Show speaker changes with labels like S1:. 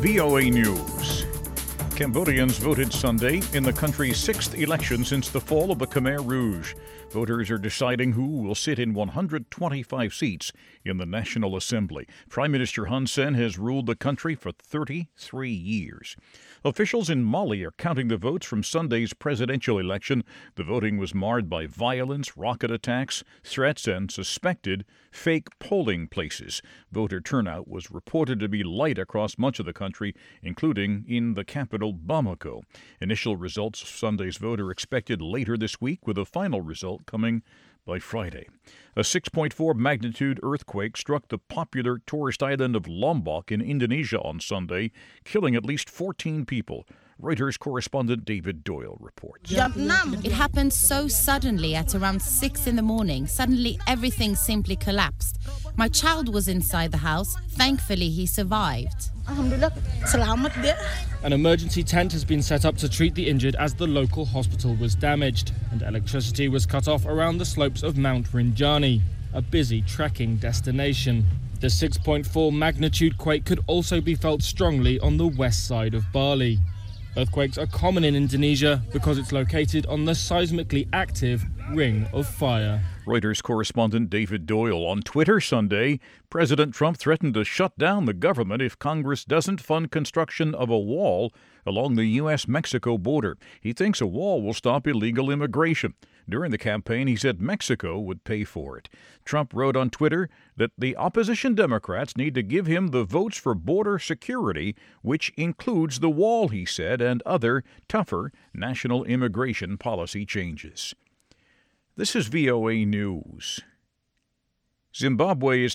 S1: VOA News. Cambodians voted Sunday in the country's sixth election since the fall of the Khmer Rouge. Voters are deciding who will sit in 125 seats in the National Assembly. Prime Minister Hun Sen has ruled the country for 33 years. Officials in Mali are counting the votes from Sunday's presidential election. The voting was marred by violence, rocket attacks, threats, and suspected fake polling places. Voter turnout was reported to be light across much of the country, including in the capital, Bamako. Initial results of Sunday's vote are expected later this week, with a final result coming by Friday. A 6.4 magnitude earthquake struck the popular tourist island of Lombok in Indonesia on Sunday, killing at least 14 people. Reuters correspondent David Doyle reports.
S2: It happened so suddenly at around 6 in the morning. Suddenly everything simply collapsed. My child was inside the house. Thankfully, he survived.
S3: An emergency tent has been set up to treat the injured as the local hospital was damaged, and electricity was cut off around the slopes of Mount Rinjani, a busy trekking destination. The 6.4 magnitude quake could also be felt strongly on the west side of Bali. Earthquakes are common in Indonesia because it's located on the seismically active Ring of Fire.
S1: Reuters correspondent David Doyle. On Twitter Sunday, President Trump threatened to shut down the government if Congress doesn't fund construction of a wall along the U.S.-Mexico border. He thinks a wall will stop illegal immigration. During the campaign, he said Mexico would pay for it. Trump wrote on Twitter that the opposition Democrats need to give him the votes for border security, which includes the wall, he said, and other tougher national immigration policy changes. This is VOA News. Zimbabwe is